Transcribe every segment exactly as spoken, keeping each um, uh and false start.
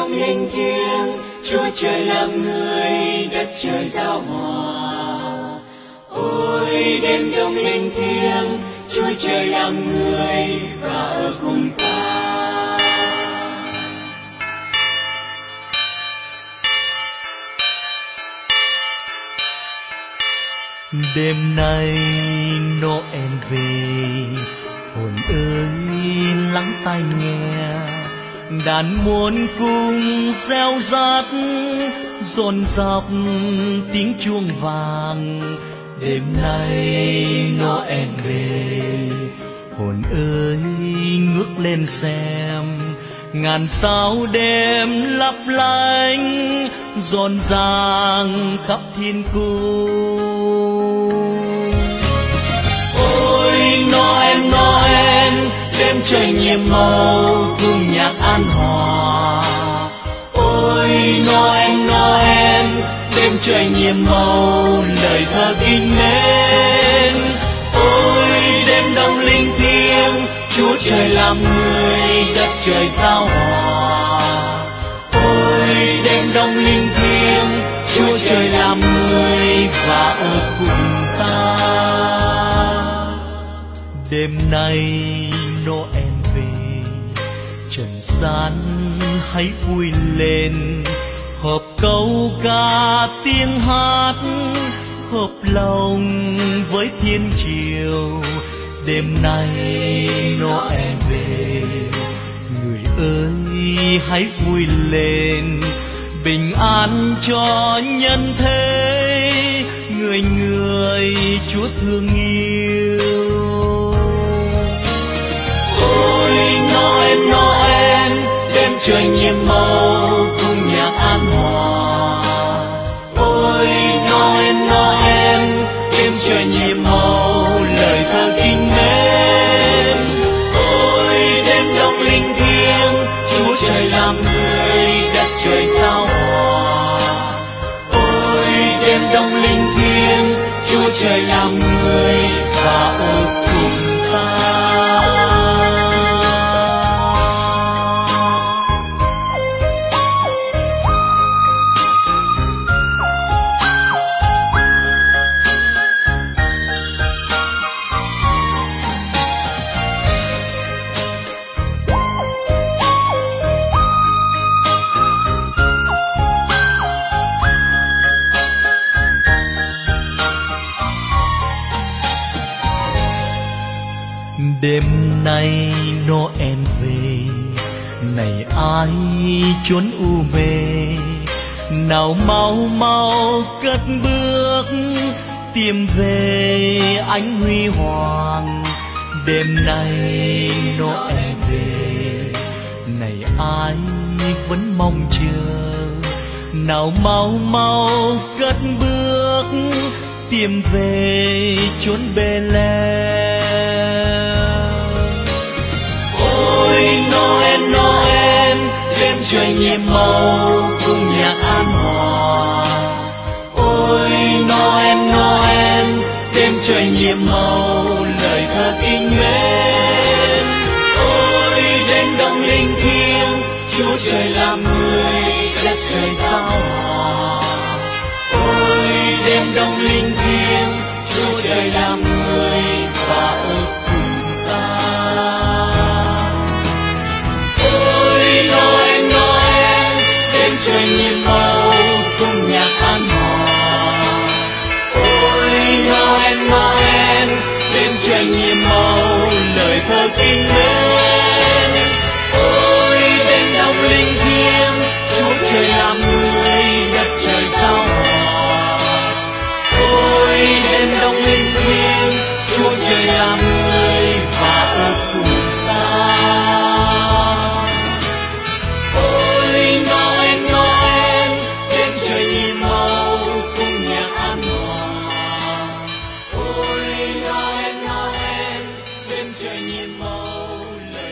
đông linh thiêng, Chúa Trời làm người, đất trời giao hòa. Ôi đêm đông linh thiêng, Chúa Trời làm người và ở cùng ta. Đêm nay Noel về, hồn ơi lắng tai nghe, đàn muôn cung reo rắt dồn dập tiếng chuông vàng. Đêm nay Noel về, hồn ơi ngước lên xem, ngàn sao đêm lấp lánh rộn ràng khắp thiên cung. Ôi Noel Noel, đêm trời nhiệm màu cùng nhạc an hòa. Ôi Noel Noel, đêm trời nhiệm màu lời thơ kinh mến. Ôi đêm đông linh thiêng, Chúa Trời làm người, đất trời giao hòa. Ôi đêm đông linh thiêng, Chúa Trời làm người và ở cùng ta. Đêm nay Noel về, trần gian hãy vui lên, hợp câu ca tiếng hát, hợp lòng với thiên triều. Đêm nay Noel về, người ơi hãy vui lên, bình an cho nhân thế, người người Chúa thương yêu. Ôi Noel Noel, đêm trời nhiệm màu cùng nhạc an hòa. Ôi Noel Noel, đêm trời nhiệm màu lời thơ kinh mến. Ôi đêm đông linh thiêng, Chúa Trời làm người, đất trời giao hòa. Ôi đêm đông linh thiêng, Chúa Trời làm người và ở cùng ta. Đêm nay Noel về, này ai chốn u mê, nào mau mau cất bước tìm về ánh huy hoàng. Đêm nay Noel về, này ai vẫn mong chờ, nào mau mau cất bước tìm về chốn Bê-lem. Ôi Noel Noel, đêm trời nhiệm màu cùng nhạc an hòa. Ôi Noel Noel, đêm trời nhiệm màu lời thơ kinh mến. Ôi đêm đông linh thiêng, Chúa Trời làm người, đất trời giao hòa. Ôi đêm đông linh thiêng, Chúa Trời làm người và ở cùng ta. Ôi Noel Noel, đêm trời nhiệm màu cùng nhạc an hòa. Ôi Noel Noel, đêm trời nhiệm màu lời thơ kinh mến. Ôi đêm đông linh thiêng, Chúa Trời làm người, đất trời giao hòa. Ôi đêm đông linh thiêng, Chúa Trời làm người và ở cùng ta. Ôi Noel Noel, đêm trời nhiệm màu cùng nhạc an hòa. Ôi Noel Noel, đêm trời nhiệm màu lời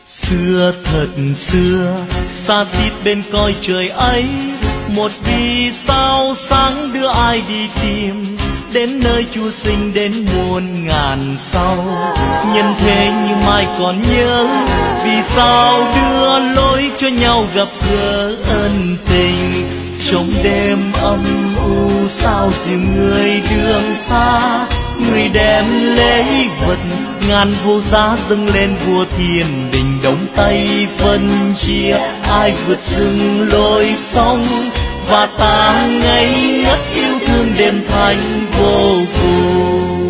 Xưa thật xưa, xa tít bên coi trời ấy, một vì sao sáng đưa ai đi tìm, đến nơi Chúa sinh đến muôn ngàn sau. Nhân thế như mai còn nhớ, vì sao đưa lối cho nhau gặp gỡ ân tình. Trong đêm âm u sao dìu người đường xa, người đem lễ vật ngàn vô giá dâng lên vua thiên đình. Đóng tay phân chia ai vượt rừng lối sông, và ta ngây ngất yêu thương đêm thanh vô cùng.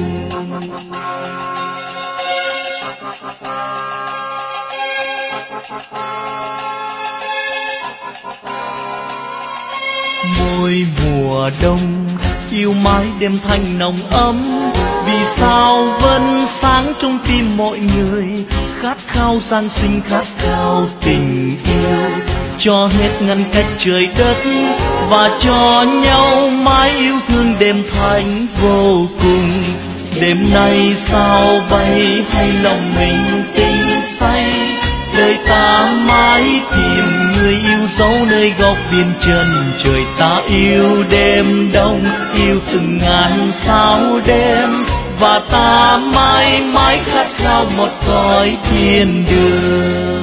Mỗi mùa đông yêu mãi đêm thanh nồng ấm, vì sao vẫn sáng trong tim mọi người, khát khao giáng sinh, khát khao tình yêu. Cho hết ngăn cách trời đất, và cho nhau mãi yêu thương đêm thanh vô cùng. Đêm nay sao bay hay lòng mình tinh say, đời ta mãi tìm người yêu dấu nơi góc biên chân trời. Ta yêu đêm đông, yêu từng ngàn sao đêm, và ta mãi mãi khát khao một cõi thiên đường.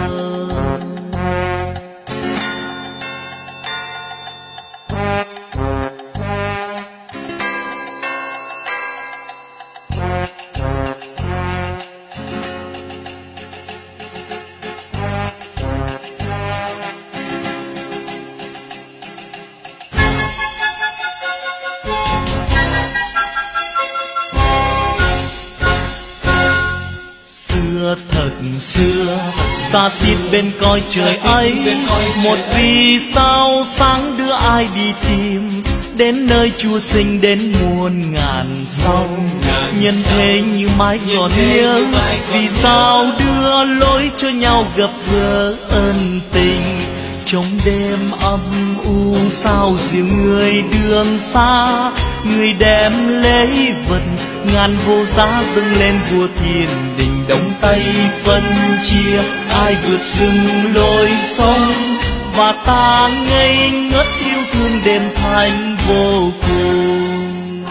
Xưa thật xưa, xa xít bên coi trời ấy, một vì sao sáng đưa ai đi tìm, đến nơi Chúa sinh đến muôn ngàn sau. Nhân thế như mãi còn nhớ, vì sao đưa lối cho nhau gặp gỡ ân tình. Trong đêm âm u sao dìu người đường xa, người đem lễ vật ngàn vô giá dâng lên vua thiên đình. Đóng tay phân chia ai vượt rừng lối sông, và ta ngây ngất yêu thương đêm thanh vô cùng.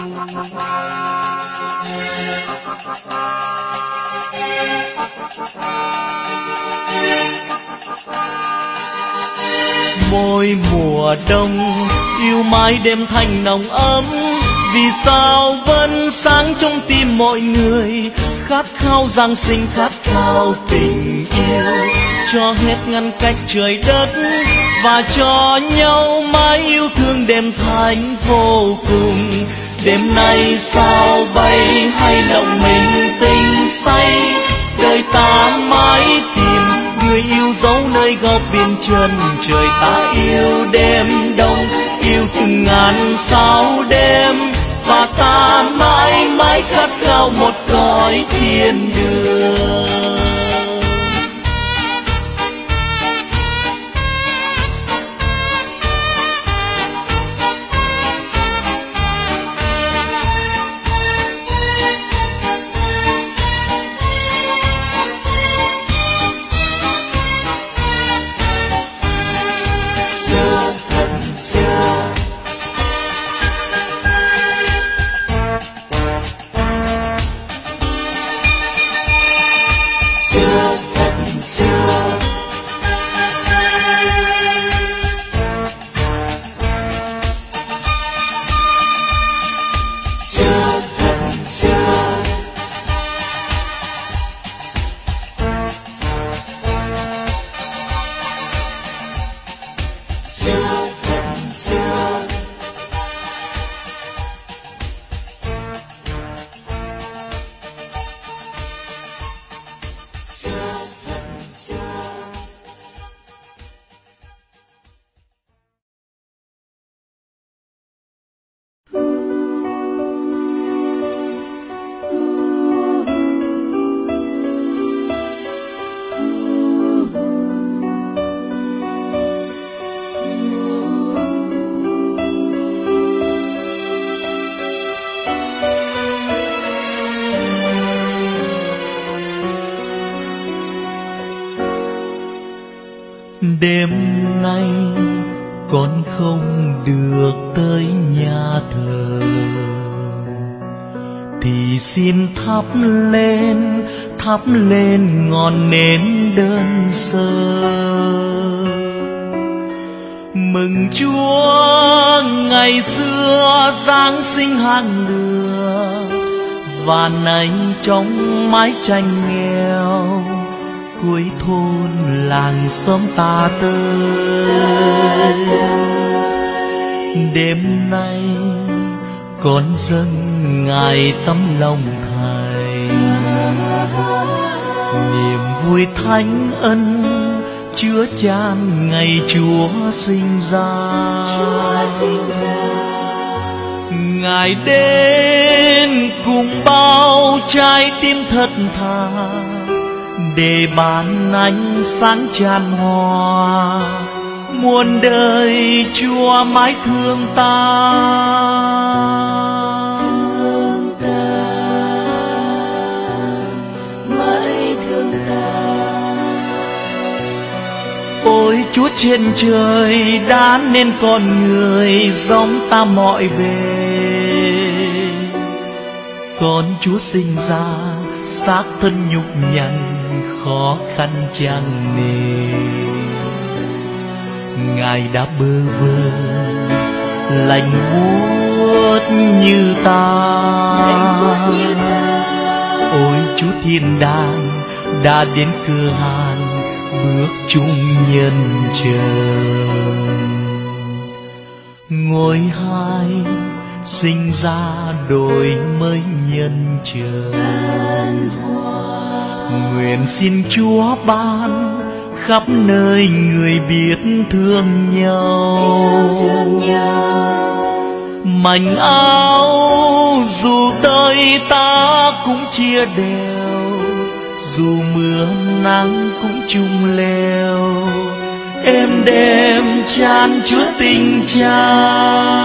Mỗi mùa đông yêu mãi đêm thanh nồng ấm, vì sao vẫn sáng trong tim mọi người, khát khao giáng sinh, khát khao tình yêu. Cho hết ngăn cách trời đất, và cho nhau mãi yêu thương đêm thanh vô cùng. Đêm nay sao bay hay lòng mình tinh say, đời ta mãi tìm người yêu dấu nơi góc biên chân trời. Ta yêu đêm đông, yêu từng ngàn sao đêm, và ta mãi mãi khát khao một cõi thiên đường. Xưa thật xưa, xưa Đêm nay con không được tới nhà thờ, thì xin thắp lên, thắp lên ngọn nến đơn sơ, mừng Chúa ngày xưa Giáng sinh hàng lửa, và nay trong mái tranh nghèo cuối thôn làng xóm ta tới. Đêm nay con dâng ngài tấm lòng Thầy, niềm vui thánh ân chứa chan ngày Chúa sinh ra. Ngài đến cùng bao trái tim thật thà, để ban ánh sáng tràn hòa, muôn đời Chúa mãi thương ta. Thương ta, mãi thương ta. Ôi Chúa trên trời đã nên con người giống ta mọi bề, con Chúa sinh ra xác thân nhục nhằn khó khăn chẳng nề. Ngài đã bơ vơ lạnh buốt như ta, ôi Chúa thiên đàng đã đến cửa hàn bước chung nhân trần. Ngôi hai sinh ra đổi mới nhân trần, nguyện xin Chúa ban khắp nơi người biết thương nhau. Mảnh áo dù tới ta cũng chia đều, dù mưa nắng cũng chung leo, êm đềm chan chứa tình cha.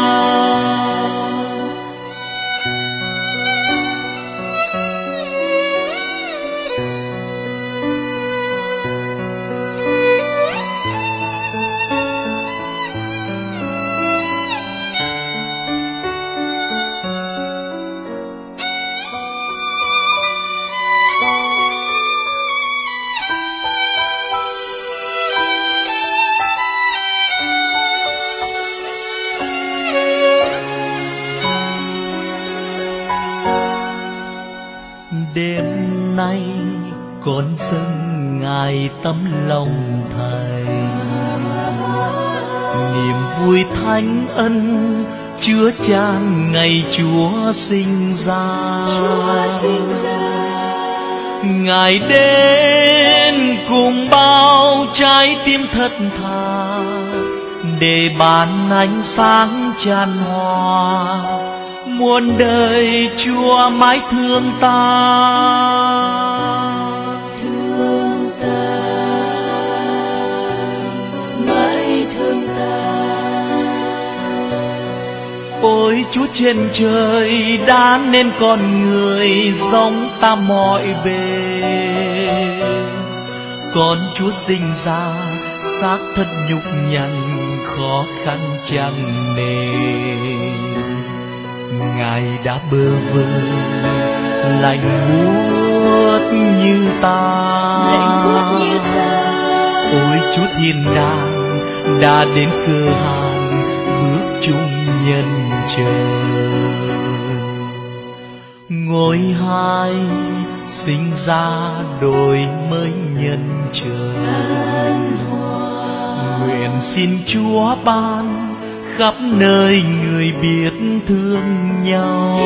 Đêm nay con dâng ngài tấm lòng Thầy, niềm vui thánh ân chứa chan ngày Chúa sinh ra. Ngài đến cùng bao trái tim thật thà, để ban ánh sáng chan hòa, muôn đời Chúa mãi thương ta. Thương ta, mãi thương ta. Ôi Chúa trên trời đã nên con người giống ta mọi bề, con Chúa sinh ra xác thân nhục nhằn khó khăn chẳng nề. Ngài đã bơ vơ lạnh buốt như ta, ôi Chúa thiên đàng đã đến cửa hàn bước chung nhân trần. Ngôi hai sinh ra đổi mới nhân trần, nguyện xin Chúa ban khắp nơi người biết thương nhau.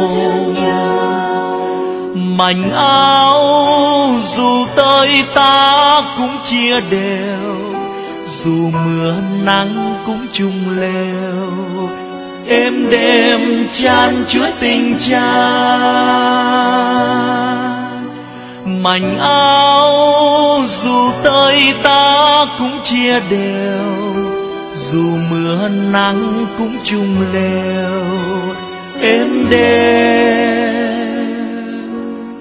Mảnh áo dù tới ta cũng chia đều, dù mưa nắng cũng chung leo, êm đềm chan chứa tình cha. Mảnh áo dù tới ta cũng chia đều, dù mưa nắng cũng chung leo, êm đềm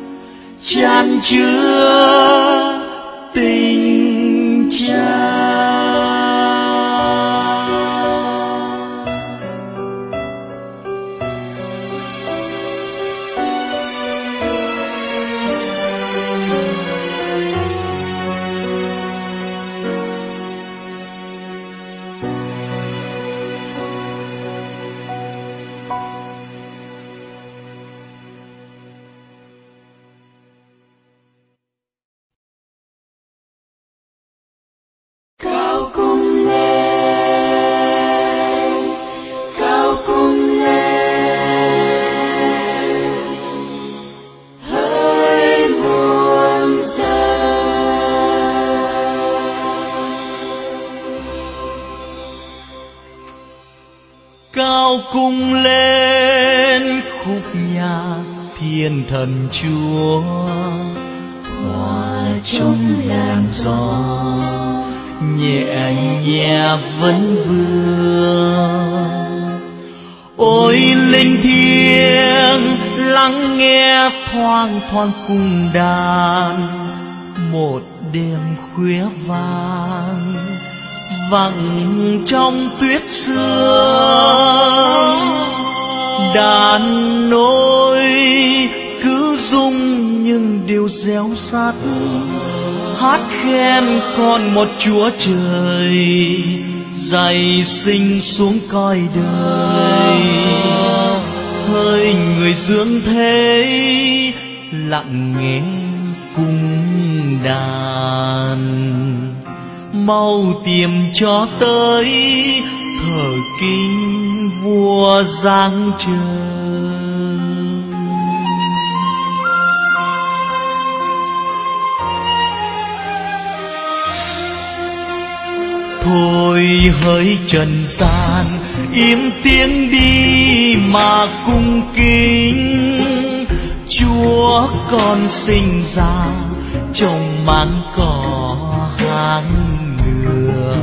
chan chứa tình cha. cao cung lên khúc nhạc thiên thần Chúa, hòa trong làn gió nhẹ nhẹ vẫn vương. Ôi linh thiêng lắng nghe thoang thoảng cung đàn, một đêm khuya vang vẳng trong tuyết sương. Đàn nôi cứ rung nhưng đều réo rắt, hát khen con một Chúa Trời dày sinh xuống cõi đời. Hỡi người dưỡng thế lặng nghe cung đàn, mau tìm cho tới thờ kính vua giáng trần. Thôi hỡi trần gian im tiếng đi mà cung kính, Chúa con sinh ra trong máng cỏ hang ngựa.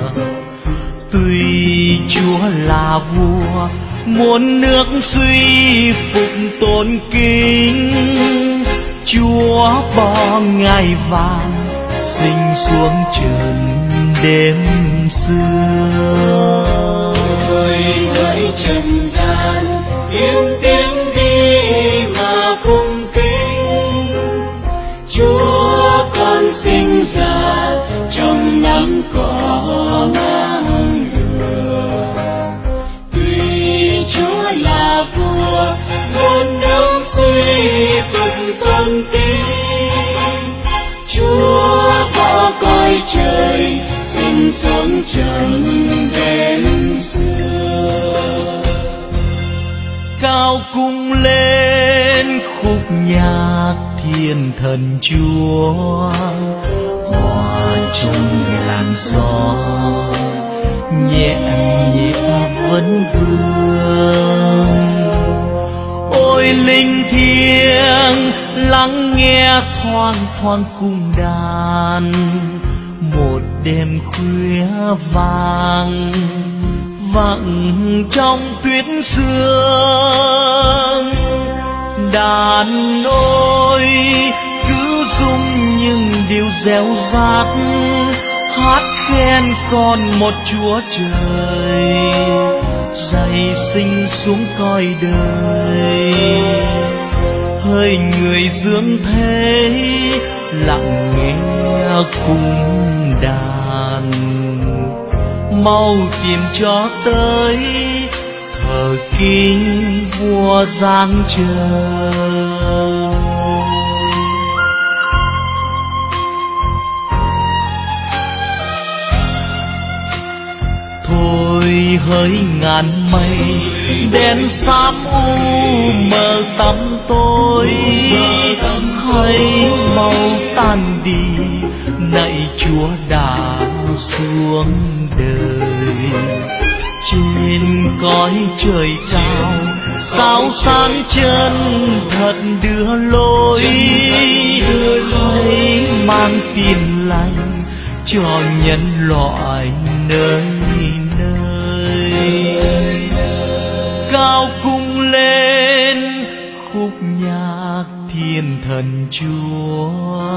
Tuy Chúa là vua muôn nước suy phục tôn kính, Chúa bỏ ngai vàng sinh xuống trần đêm xưa. Thôi hỡi trần gian im tiếng đi mà cung kính, Chúa con sinh ra trong nắng cỏ ngang ngựa. Tuy Chúa là vua muôn nước suy phục tôn kính, Chúa bỏ cõi trời sinh xuống trần đêm xưa. Cao cung lên khúc nhạc thiên thần Chúa, hòa trong làn gió nhẹ nhẹ vẫn vương. Ôi linh thiêng lắng nghe thoang thoảng cung đàn, một đêm khuya vàng vẳng trong tuyết sương. Đàn ôi cứ rung nhưng đều réo rắt, hát khen con một Chúa Trời dày sinh xuống cõi đời. Hỡi người dưỡng thế lặng nghe cung đàn, mau tìm cho tới thờ kính vua giáng trần. Thôi hỡi ngàn mây đen xám u mờ tăm tối, hãy mau tan đi nạy Chúa đã xuống đời. Trên cõi trời cao sao sáng chân thật đưa lối, hãy mang tin lành cho nhân loại nơi nơi. Cao cung lên khúc nhạc thiên thần Chúa,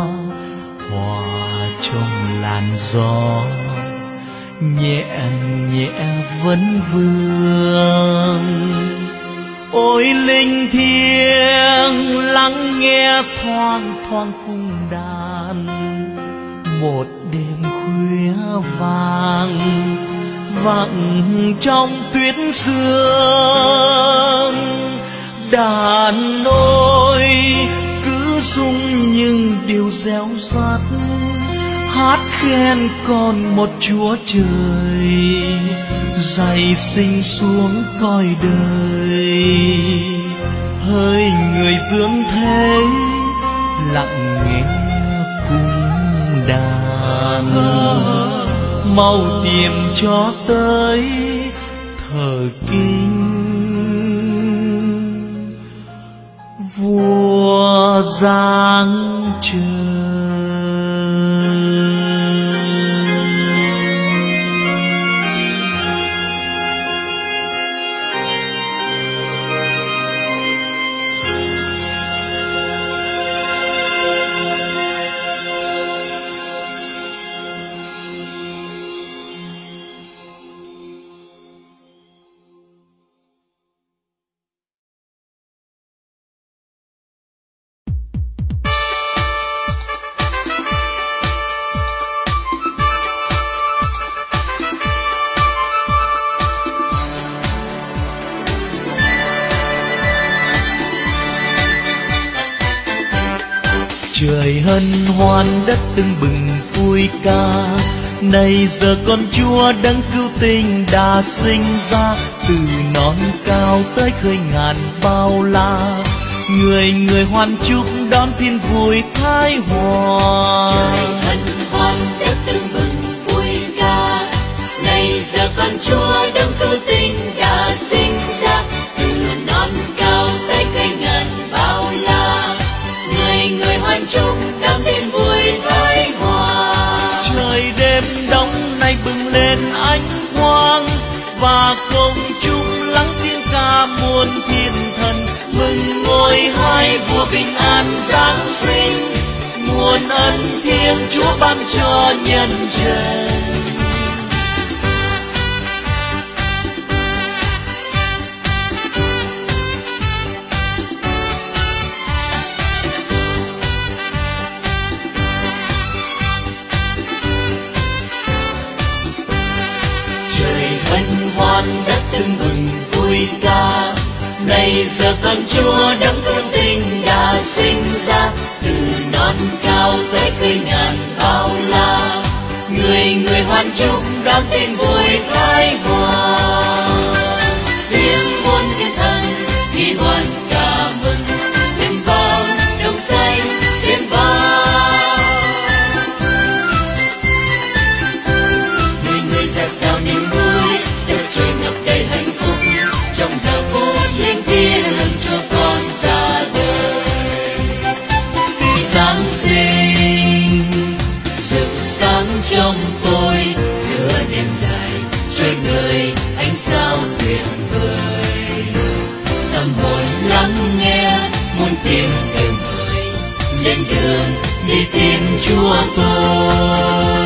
hòa trong làn gió nhẹ nhẹ vẫn vương. Ôi linh thiêng lắng nghe thoang thoảng cung đàn, một đêm khuya vàng vẳng trong tuyết sương. Đàn ôi cứ rung nhưng đều réo rắt, hát khen con một Chúa Trời dày sinh xuống cõi đời. Hỡi người dưỡng thế lặng nghe cung đàn, mau tìm cho tới thờ kính vua giáng trời. Trời hân hoan đất tưng bừng vui ca, này giờ con Chúa đấng cứu tinh đã sinh ra, từ non cao tới khơi ngàn bao la, người người hoan chúc đón tin vui thái hòa. Trời hân hoan đất tưng bừng vui ca, này giờ con Chúa đấng cứu tinh đã sinh ra, từ non cao tới khơi ngàn bao la, người người hoan chúc đón tin vui thái hòa. Trời đêm đông nay bừng lên ánh quang, và công chúng lắng tiếng ca muôn thiên thần, mừng ngôi hai vua bình an giáng sinh, muôn ân thiêng Chúa ban cho nhân trần. Đất tưng bừng vui ca, này giờ con Chúa đấng cứu tinh đã sinh ra, từ non cao tới khơi ngàn bao la, người người hoan chúc đón tin vui thái hòa. Tiếng muôn thiên thần ghi hoan ca mừng, đêm vang đông xanh đêm vang, người người ra sao niềm vui, trời ngập đầy hạnh phúc trong giờ phút linh thiêng lần cho con ra đời. Giáng sinh rực sáng trong tôi giữa đêm dài, trời người ánh sao tuyệt vời, tâm hồn lắng nghe muôn tiếng kêu mời, lên đường đi tìm Chúa tôi.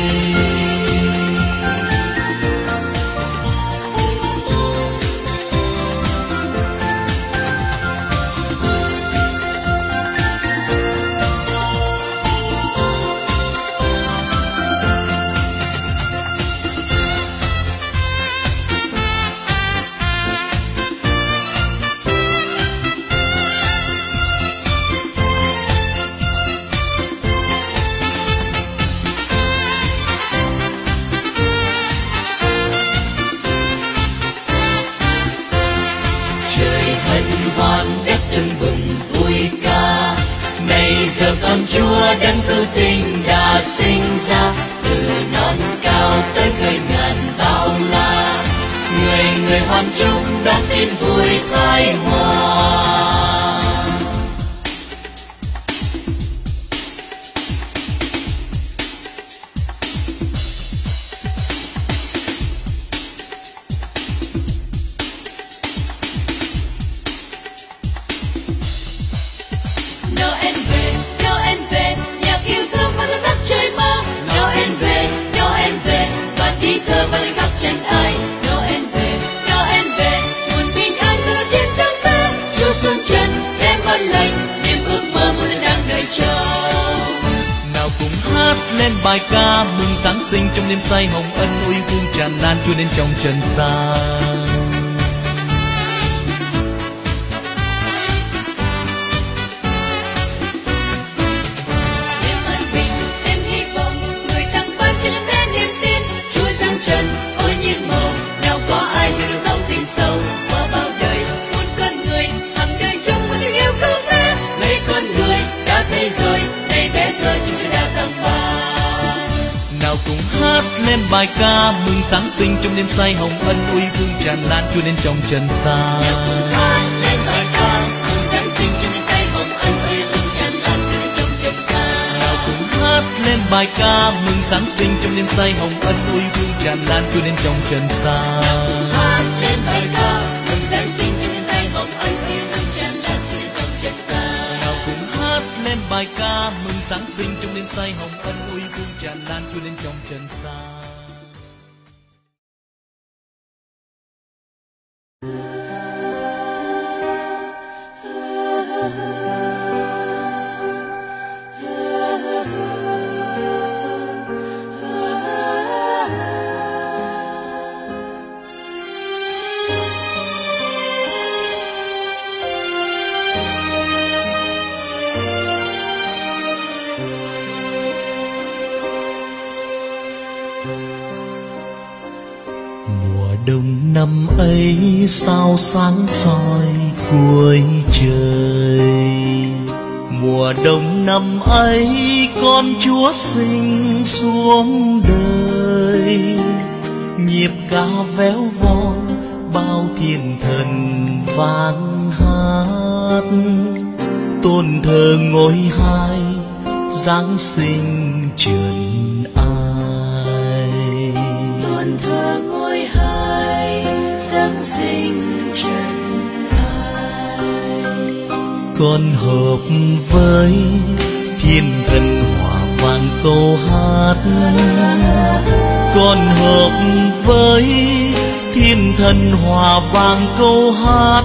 Giờ con Chúa đấng cứu tinh đã sinh ra, từ non cao tới khơi ngàn bao la, người người hoan chúc đón tin vui thái hòa. Lên bài ca mừng Giáng sinh trong đêm say hồng ân, ôi yêu thương tràn lan Chúa đến trong trần gian. Đêm an bình, đêm hy vọng, người tặng ban cho những kẻ niềm tin. Chúa giáng trần, ôi nhiệm màu, nào có ai hiểu được thấu tình sâu. Qua bao đời, một con người hằng đời trong một tình yêu không tha. Mấy con người đã thấy rồi, này bé thơ Chúa đã tặng ban. nào cùng hát lên bài ca mừng Giáng sinh trong đêm say hồng ân ôi vương tràn lan Chúa đến trong trần gian. Nào cùng hát lên bài ca mừng Giáng sinh trong đêm say hồng ân ôi vương tràn lan Chúa đến trong trần gian. Nào cùng hát lên bài ca mừng Giáng sinh trong đêm say hồng ân ôi vương tràn lan Chúa đến trong trần gian. Nào cùng hát lên bài ca mừng Giáng sinh trong đêm say hồng ân ôi vương tràn lan Chúa đến trong trần gian. Nào cùng hát lên bài ca mừng Giáng sinh trong đêm say hồng ân ôi vương tràn lan Chúa đến trong trần gian. Đông năm ấy sao sáng soi cuối trời, mùa đông năm ấy con Chúa sinh xuống đời. Nhịp ca véo von bao thiên thần vang hát, tôn thờ ngôi hai Giáng sinh trần ai. Tôn thờ ngôi hai Giáng sinh trần ai. Con hợp với thiên thần hòa vang câu hát, con hợp với thiên thần hòa vang câu hát.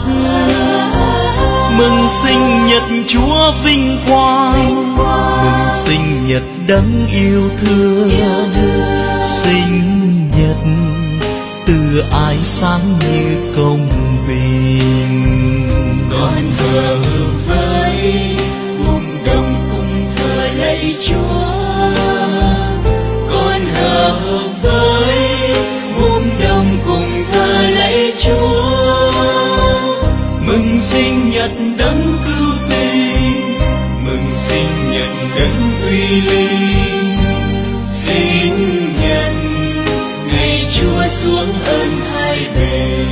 Mừng sinh nhật Chúa vinh quang, mừng sinh nhật đấng yêu thương. Sinh nhật từ ái sáng như công bình. Con hợp với mùng đông cùng thờ lạy Chúa. Con hợp với mùng đông cùng thờ lạy Chúa. Mừng sinh nhật đấng cứu tinh, mừng sinh nhật đấng uy linh. Sinh nhật ngày Chúa xuống ơn hai bề.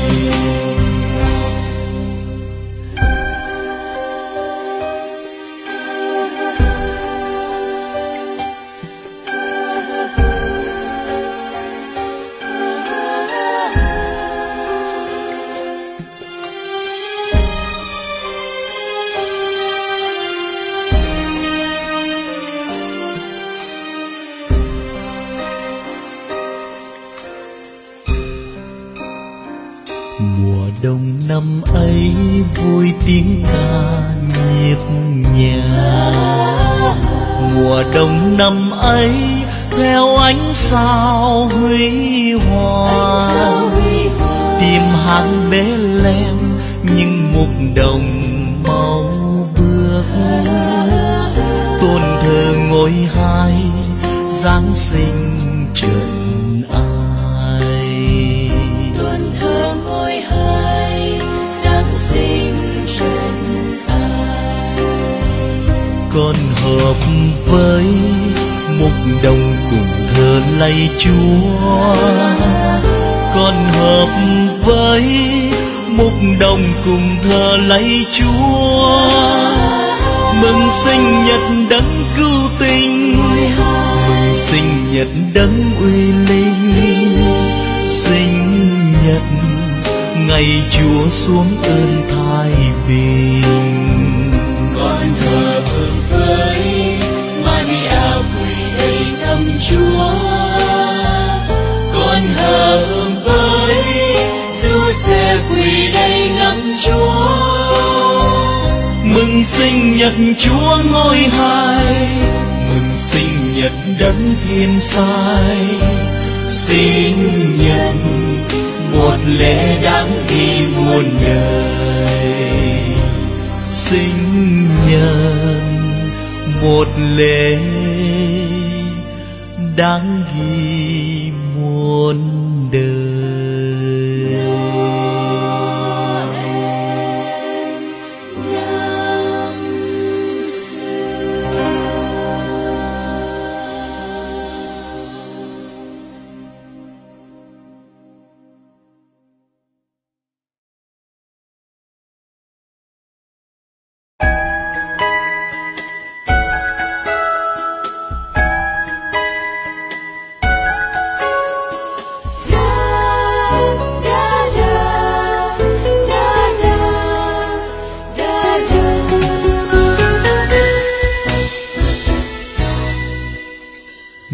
Mùa đông năm ấy vui tiếng ca nhịp nhàng. Mùa đông năm ấy theo ánh sao huy hoàng. Tìm hang Bethlehem nhưng mục đồng mau bước. Tôn thờ ngôi hai Giáng sinh trần ai. Tôn thờ ngôi hai Giáng sinh trần ai. Con hợp với mục đồng cùng thờ lạy Chúa. Con hợp với mục đồng cùng thờ lạy Chúa. Mừng sinh nhật đấng cứu tinh, mừng sinh nhật đấng uy linh. Sinh nhật ngày Chúa xuống ơn thái bình. Con hợp với Maria quỳ đầy ngắm Chúa. Con hợp với Giuse quỳ đầy ngắm Chúa. Mừng sinh nhật Chúa ngôi hai, mừng sinh nhật đấng thiên sai. Sinh nhật một lễ đáng ghi muôn đời. Sinh nhật một lễ đáng ghi muôn đời.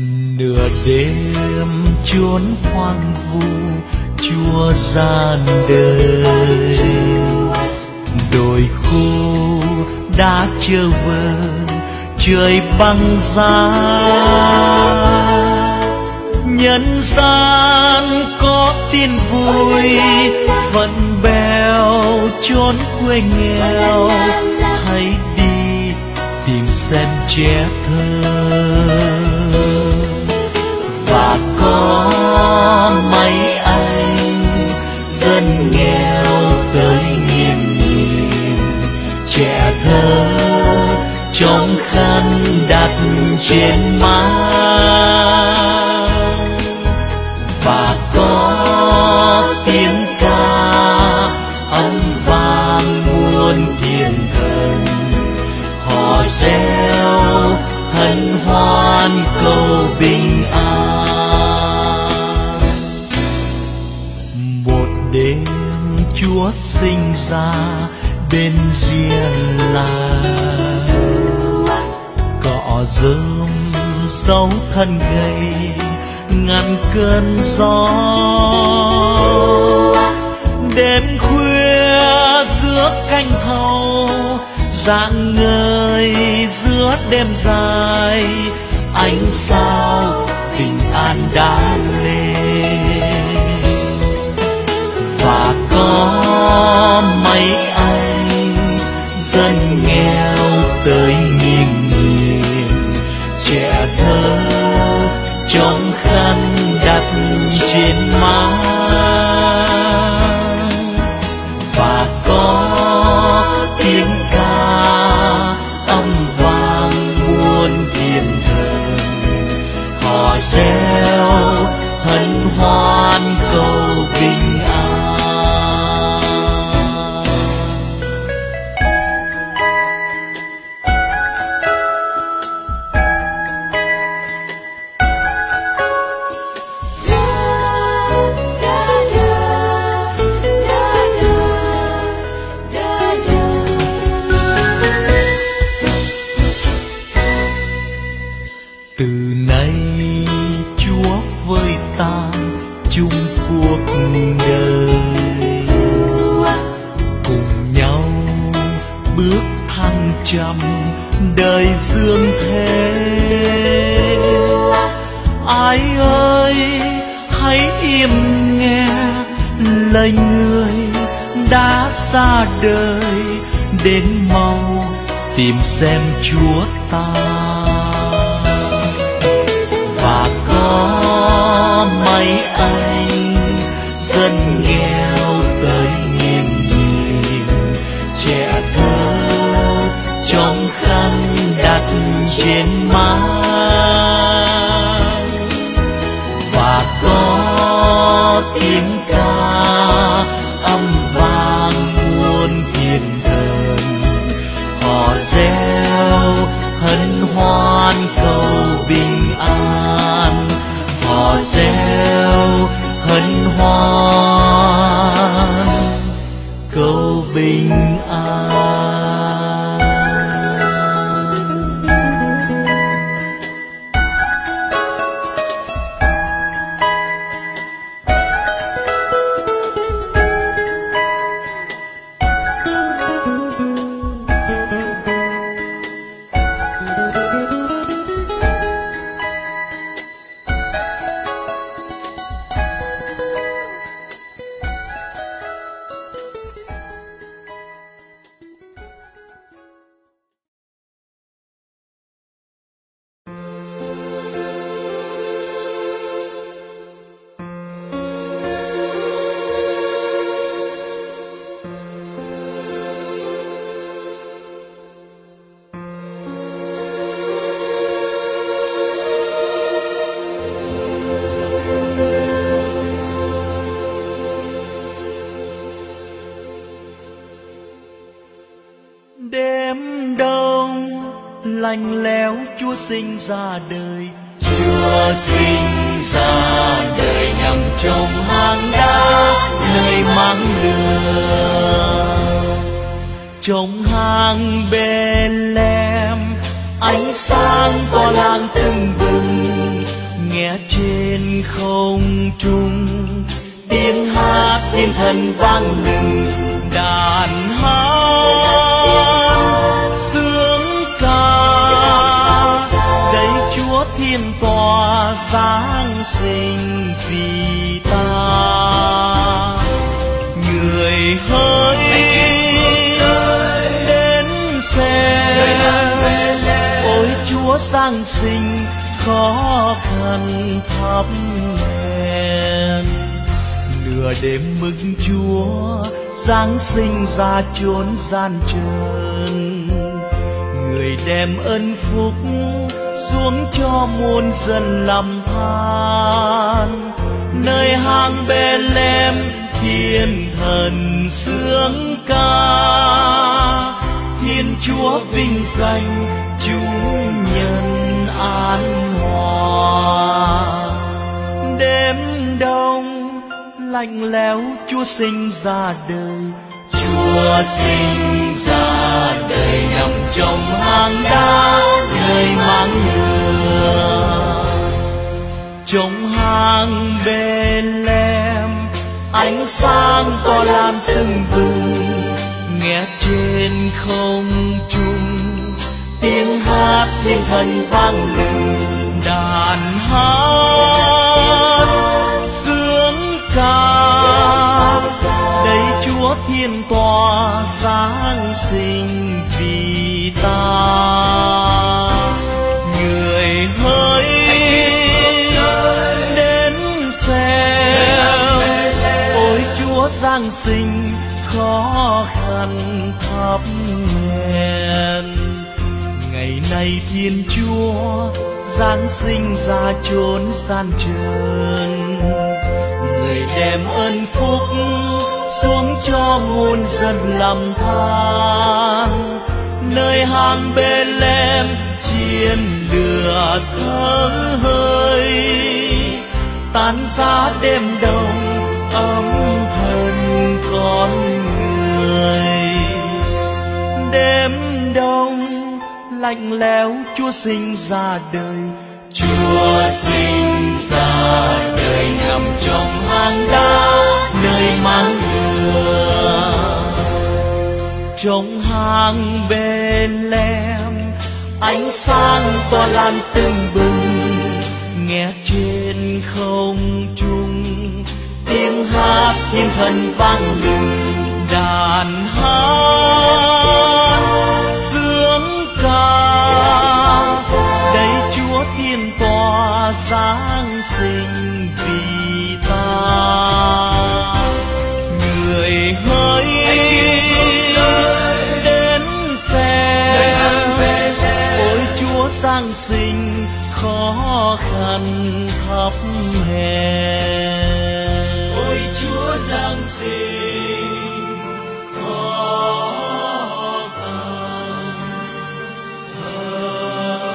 Nửa đêm chốn hoang vu Chúa ra đời, đồi khô đã trơ vơ trời băng giá. Nhân gian có tin vui phận bèo chốn quê nghèo, hãy đi tìm xem trẻ thơ. Và có mấy anh dân nghèo tới nghiêng nhìn trẻ thơ trong khăn đặt trên má. Và có tiếng ca âm vang muôn thiên thần, họ reo hân hoan cầu bình an. Một đêm Chúa sinh ra bên riêng làng, cỏ rơm dấu thân gầy ngăn cơn gió. Đêm khuya giữa canh thâu rạng ngời giữa đêm dài, ánh sao bình an đã lên. Và có mấy anh dân nghèo tới nghiêng nhìn trẻ thơ trong khăn đặt trên má. Và có tiếng ca âm vang muôn thiên thần, họ reo hân hoan cầu bình an. Từ nay Chúa với ta chung cuộc đời, cùng nhau bước thăng trầm đời dương thế. Ai ơi hãy im nghe lời người đã ra đời, đến mau tìm xem Chúa ta. Và có mấy anh dân nghèo tới nghiêng nhìn trẻ thơ trong khăn đặt trên má. Và có tiếng ca âm vang muôn thiên thần, họ reo hân hoan cầu bình an. Họ reo hân hoan cầu bình an. Đêm đông lạnh lẽo Chúa sinh ra đời, Chúa sinh ra đời nằm trong hang đá nơi mắng lửa. trong hang Bethlehem ánh sáng tỏa làng tưng bừng, nghe trên không trung tiếng hát thiên thần vang lừng, đàn hát sướng ca đầy Chúa thiên tòa giáng sinh vì ta. Người hỡi đến xem, ôi Chúa giáng sinh khó khăn thắp đèn. Nửa đêm mừng Chúa giáng sinh ra chốn gian trần, người đem ân phúc xuống cho muôn dân lầm than. Nơi hang Bê-lêm thiên thần sướng ca, Thiên Chúa vinh danh chúng nhân an hòa. Đêm đông lạnh lẽo Chúa sinh ra đời, Chúa sinh ra đời nằm trong hang đá nơi máng mưa. Trong hang Bê-lêm ánh sáng to lan tưng bừng, nghe trên không trung tiếng hát thiên thần vang lừng, đàn hát sướng ca đầy Chúa thiên tòa giáng sinh vì ta. Người hỡi đến xem, ôi Chúa giáng sinh khó khăn thắp đèn. Ngày nay Thiên Chúa giáng sinh ra chốn gian trần, người đem ân phúc xuống cho muôn dân lầm than. Nơi hang Bê-lêm chiên lửa thở hơi, tan giá đêm đông ấm thân con người. Đêm đông lạnh lẽo Chúa sinh ra đời, Chúa sinh ra đời nằm trong hang đá nơi máng mưa. Trong hang Bê-lêm ánh sáng to lan tưng bừng, nghe trên không trung tiếng hát thiên thần vang lừng, đàn hát sướng ca đầy Chúa thiên tòa giáng sinh vì ta. Người hỡi đến xem, ôi Chúa giáng sinh khó khăn thắp hèn. Ôi Chúa giáng sinh khó khăn thắp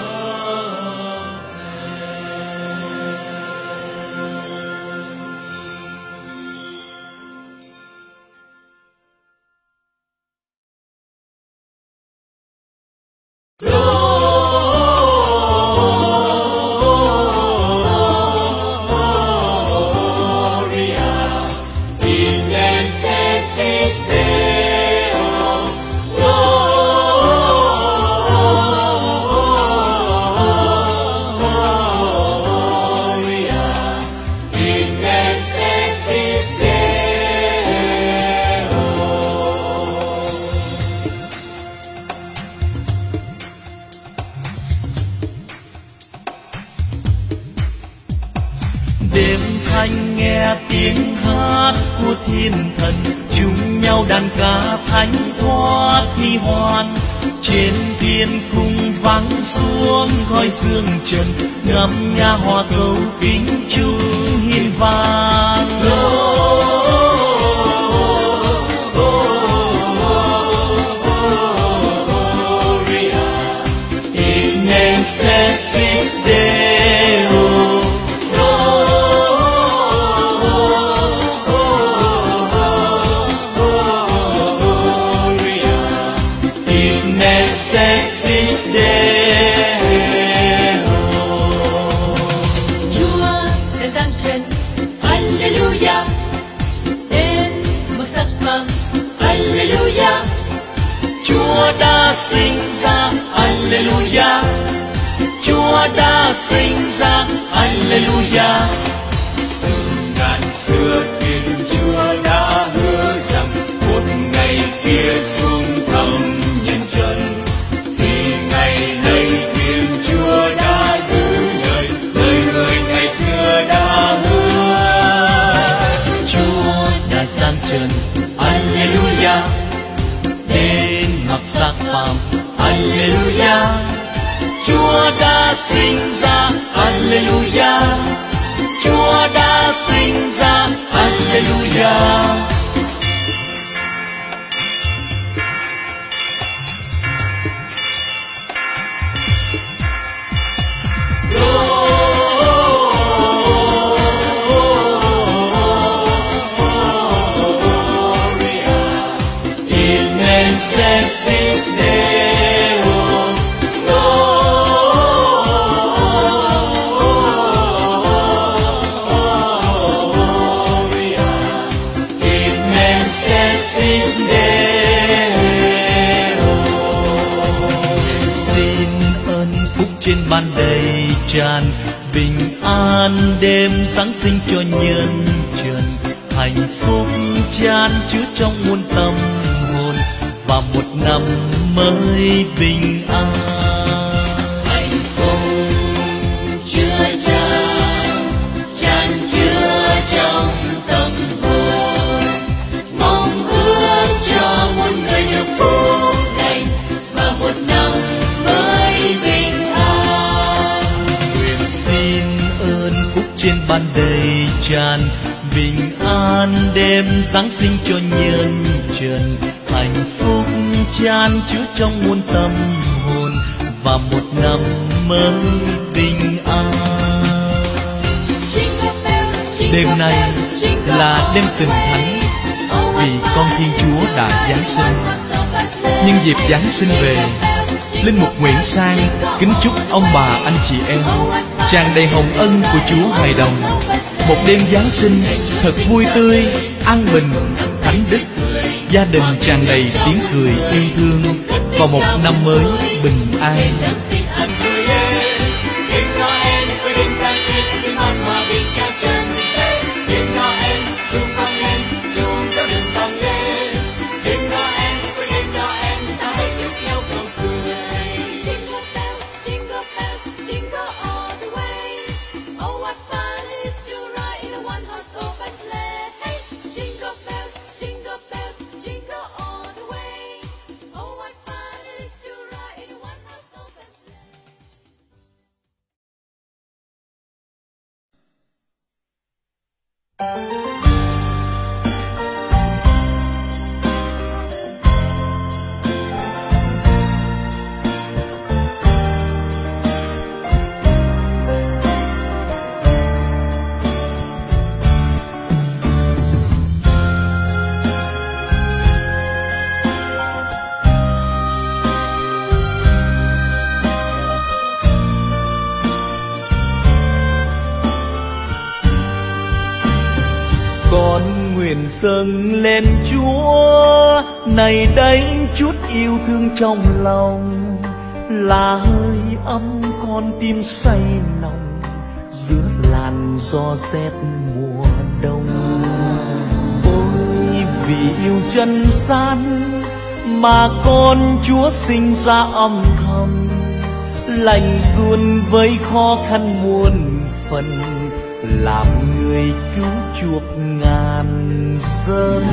đêm thanh nghe tiếng hát của thiên thần, chung nhau đàn ca thánh thoát thi hoan. Trên thiên cung vắng xuống khói dương trần, ngâm nga hòa tấu kính chung hiên vang. In excelsis Deo. Excelsis Deo. Chúa giáng trần. Alleluia, đến một sắc vàng. Alleluia, Chúa đã sinh ra. Alleluia, Chúa đã sinh ra. Alleluia. Từ ngàn xưa Thiên Chúa đã hứa rằng một ngày kia xuống thăm nhân trần, thì ngày nay Thiên Chúa đã giữ lời lời người ngày xưa đã hứa. Chúa đã giáng trần. Alleluia, Đến mặc xác phàm. Alleluia, Chúa đã sinh ra. Alleluia, Chúa đã sinh ra. Alleluia. Inmensesis Deo, Gloria, Inmensesis Deo. Xin ơn phúc trên ban đầy tràn, bình an đêm Giáng sinh cho nhân trần. Hạnh phúc chan chứa trong muôn tâm hồn, và một năm mới bình an. Hạnh phúc chứa chan, chan chứa trong tâm hồn, mong ước cho muôn người được phúc lành và một năm mới bình an. Nguyện xin ơn phúc trên ban đầy tràn, bình an đêm Giáng sinh cho nhân trần. Hạnh phúc chan chứa trong muôn tâm hồn, và một năm mới bình an. Đêm nay là đêm Tình Thánh, vì con Thiên Chúa đã Giáng sinh. Nhân dịp Giáng sinh về, Linh mục Nguyễn Sang kính chúc ông bà anh chị em tràn đầy hồng ân của Chúa hài đồng, một đêm Giáng sinh thật vui tươi, an bình, thánh đức, gia đình tràn đầy tiếng cười yêu thương, và một năm mới bình an. Con nguyện dâng lên Chúa này đây chút yêu thương trong lòng, là hơi ấm con tim say lòng giữa làn gió rét mùa đông. Ôi vì yêu chân gian mà con Chúa sinh ra âm thầm, lành ruồn với khó khăn muôn phần, làm người cứu chuộc ngàn dân.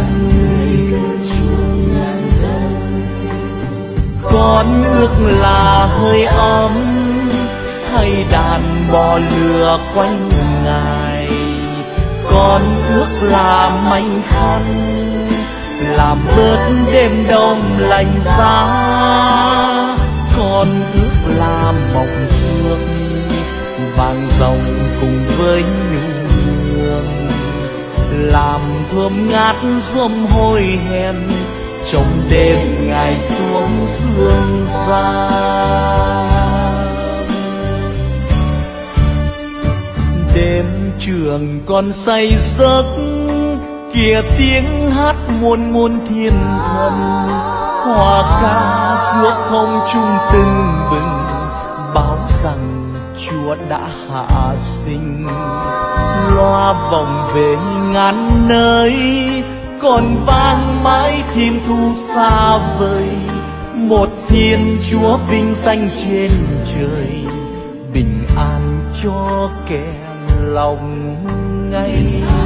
Con ước là hơi ấm thay đàn bò lừa quanh Ngài, con ước là manh khăn làm bớt đêm đông lạnh giá, con ước là mộng sương vàng rồng cùng với nhu hương, làm thơm ngát rôm hôi hèn trong đêm Ngài xuống dương gian. đêm trường còn say giấc, kìa tiếng hát muôn muôn thiên thần, hòa ca giữa không trung tưng bừng, báo rằng Chúa đã hạ sinh. Loa vọng về ngàn nơi, còn vang mãi thiên thu xa vời. Một Thiên Chúa vinh danh trên trời, bình an cho kẻ lòng ngay.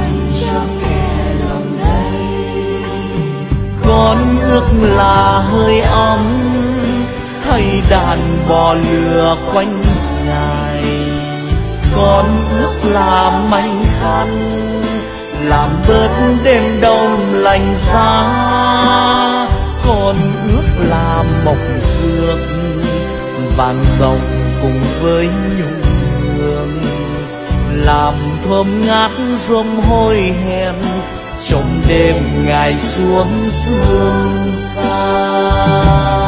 Con ước là hơi ấm, thầy đàn bò lừa quanh Ngài. Con ước là manh khăn, làm bớt đêm đông lạnh giá. Con ước là mộc dược, vàng rồng cùng với nhung hương, làm thơm ngát rôm hôi hèn trong đêm Ngài xuống dương gian.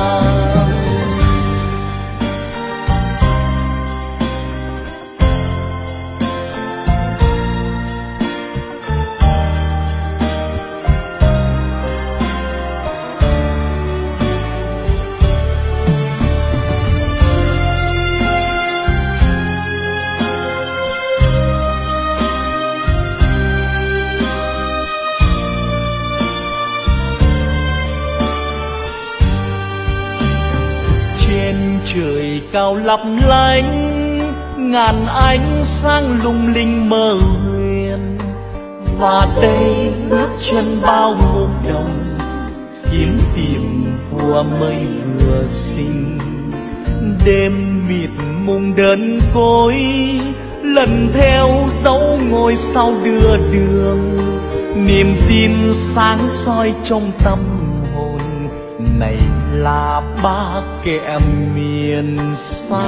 Trời cao lấp lánh, ngàn ánh sáng lung linh mơ huyền. Và đây bước chân bao muôn đồng, kiếm tìm vua mới vừa sinh. Đêm mịt mùng đơn côi, lần theo dấu ngôi sao đưa đường. Niềm tin sáng soi trong tâm hồn, này là ba kẻ miền xa.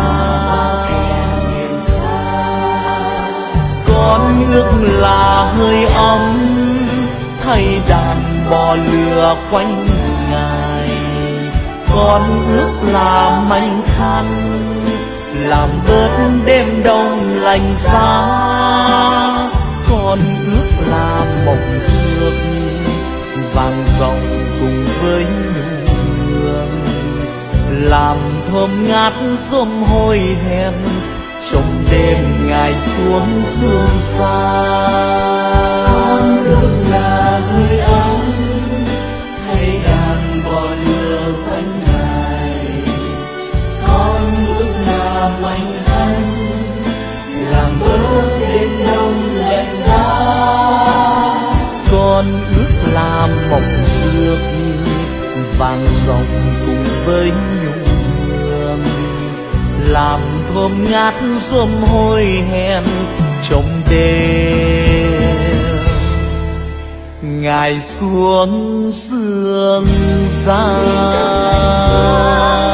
Con ước là hơi ấm, thầy đàn bò lừa quanh Ngài. Con ước là manh khăn, làm bớt đêm đông lạnh giá. Con ước là mộc dược, vàng rồng cùng với nhung hương, làm thơm ngát rôm hôi hèn trong đêm Ngài xuống dương gian. Con ước là hơi ấm, thầy đàn bò lừa quanh Ngài. Con ước là manh khăn, làm bớt đêm đông lạnh giá. Con ước là mộc dược, vàng rồng cùng với nhung hương, làm thơm ngát rôm hôi hèn trong đêm Ngài xuống dương gian.